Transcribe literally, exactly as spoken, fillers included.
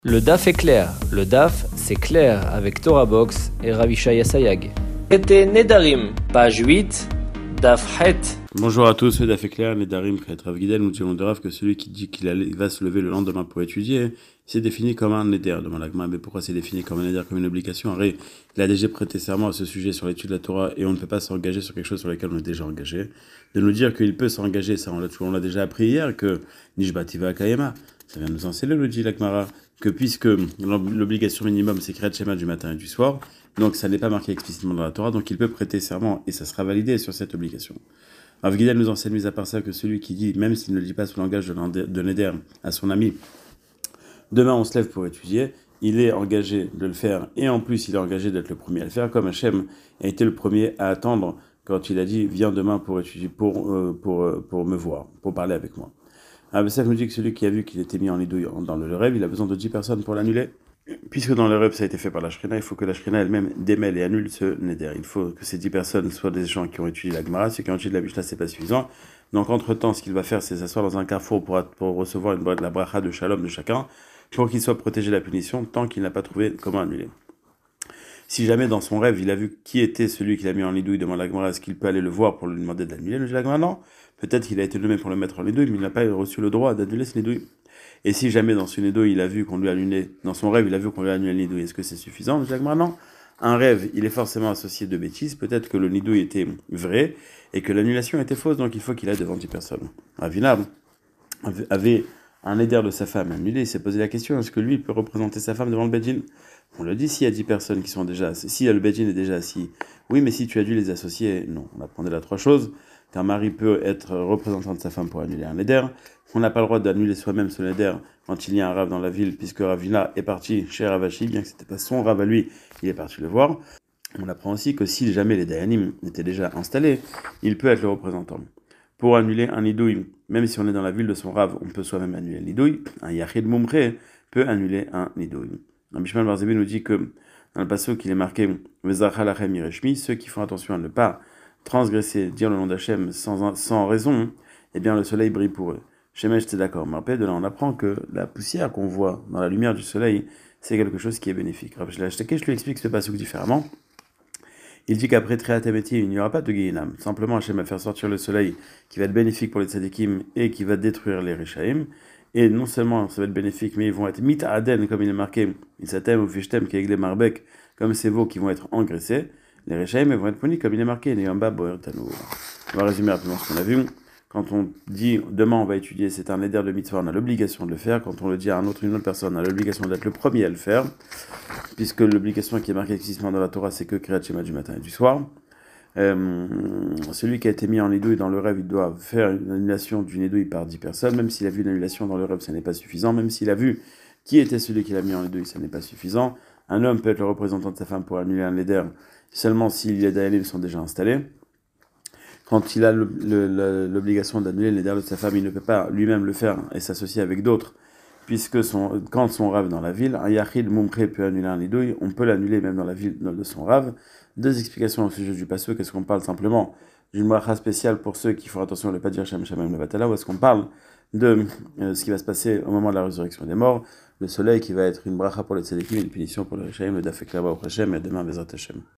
Le D A F est clair. Le D A F, c'est clair avec Torah Box et Ravishaya Sayag. Traité Nedarim, page huit, D A F Het. Bonjour à tous, le D A F est clair, Nedarim, Rav Gidel, nous dirons de Rav que celui qui dit qu'il va se lever le lendemain pour étudier, c'est défini comme un Neder, demande l'Agma. Mais pourquoi c'est défini comme un Neder, comme une obligation? Arrête, il a déjà prêté serment à ce sujet sur l'étude de la Torah et on ne peut pas s'engager sur quelque chose sur lequel on est déjà engagé. De nous dire qu'il peut s'engager, ça on l'a déjà appris hier, que Nishbativa Kayema, ça vient nous enseigner, le dit l'Agmara, que puisque l'obligation minimum c'est Kriyat Shema du matin et du soir, donc ça n'est pas marqué explicitement dans la Torah, donc il peut prêter serment et ça sera validé sur cette obligation. Rav Gidel nous enseigne, mis à part ça, que celui qui dit, même s'il ne le dit pas sous le langage de Neder à son ami, demain on se lève pour étudier, il est engagé de le faire et en plus il est engagé d'être le premier à le faire, comme Hachem a été le premier à attendre quand il a dit viens demain pour étudier, pour, euh, pour, euh, pour me voir, pour parler avec moi. Ah, ça nous dit que celui qui a vu qu'il était mis en nidouille dans le rêve, il a besoin de dix personnes pour l'annuler. Puisque dans le rêve ça a été fait par la Shrina, il faut que la Shrina elle-même démêle et annule ce Neder. Il faut que ces dix personnes soient des gens qui ont étudié la Gemara. Ceux qui ont étudié la Mishnah, c'est pas suffisant. Donc entre-temps, ce qu'il va faire, c'est s'asseoir dans un carrefour pour, pour recevoir une, la bracha de shalom de chacun, pour qu'il soit protégé de la punition, tant qu'il n'a pas trouvé comment annuler. Si jamais dans son rêve, il a vu qui était celui qui l'a mis en nidouille, demande la Gemara, est-ce qu'il peut aller le voir pour lui demander de l'annuler? Le dit la Gemara, non. Peut-être qu'il a été nommé pour le mettre en nidouille, mais il n'a pas reçu le droit d'annuler ce nidouille. Et si jamais dans ce nidouille, il a vu qu'on lui a annulé, dans son rêve, il a vu qu'on lui a annulé le nidouille, est-ce que c'est suffisant? Le dit la Gemara, non. Un rêve, il est forcément associé de bêtises. Peut-être que le nidouille était vrai et que l'annulation était fausse, donc il faut qu'il aille devant dix personnes. Ravina avait un éder de sa femme annulé, il s'est posé la question, est-ce que lui peut représenter sa femme devant le Bedin? On le dit, s'il y a dix personnes qui sont déjà assis, si le Bedin est déjà assis, oui, mais si tu as dû les associer, non. On apprendait là trois choses, qu'un mari peut être représentant de sa femme pour annuler un éder, on n'a pas le droit d'annuler soi-même son éder quand il y a un rave dans la ville, puisque Ravina est parti chez Ravashi, bien que ce n'était pas son rave à lui, il est parti le voir. On apprend aussi que si jamais les Dayanim étaient déjà installés, il peut être le représentant. Pour annuler un nidouille, même si on est dans la ville de son rave, on peut soi-même annuler le nidouille. Un yachid mumre peut annuler un nidouille. Bishman Barzebi nous dit que dans le passage qu'il est marqué Vezachalachem Yireshmi, ceux qui font attention à ne pas transgresser, dire le nom d'Hachem sans, sans raison, eh bien le soleil brille pour eux. Shemesh, c'est d'accord. Mais après, de là, on apprend que la poussière qu'on voit dans la lumière du soleil, c'est quelque chose qui est bénéfique. Rav Shlachtek, je lui explique ce passage différemment. Il dit qu'après Tréatameti, il n'y aura pas de Guéhinam. Simplement, Hachem va faire sortir le soleil qui va être bénéfique pour les tzadikim et qui va détruire les Rishaim. Et non seulement ça va être bénéfique, mais ils vont être mit aden, comme il est marqué, isatem ou fishtem, qui est les marbek, comme ces veaux qui vont être engraissés. Les Rishaim vont être punis, comme il est marqué, les yamba boer tanou. On va résumer rapidement ce qu'on a vu. Quand on dit demain on va étudier, c'est un éder de mitzvah, on a l'obligation de le faire. Quand on le dit à un autre, une autre personne, on a l'obligation d'être le premier à le faire, puisque l'obligation qui est marquée explicitement dans la Torah, c'est que Kriyat Shema du matin et du soir. Euh, celui qui a été mis en nidouille dans le rêve, il doit faire une annulation du nidouille par dix personnes. Même s'il a vu une annulation dans le rêve, ça n'est pas suffisant. Même s'il a vu qui était celui qui l'a mis en nidouille, ça n'est pas suffisant. Un homme peut être le représentant de sa femme pour annuler un éder seulement si les dayanim sont déjà installés. Quand il a l'obligation d'annuler l'éder de sa femme, il ne peut pas lui-même le faire et s'associer avec d'autres, puisque son, quand son rave dans la ville, un yachid mumpré peut annuler un nidouille, on peut l'annuler même dans la ville de son rave. Deux explications au sujet du passage. Est-ce qu'on parle simplement d'une bracha spéciale pour ceux qui font attention à ne pas dire Shem Shem Levatala, ou est-ce qu'on parle de euh, ce qui va se passer au moment de la résurrection des morts, le soleil qui va être une bracha pour les tzadikim et une punition pour les Rishaim, le daf et klaba au Hashem, et demain Bezrat Hashem.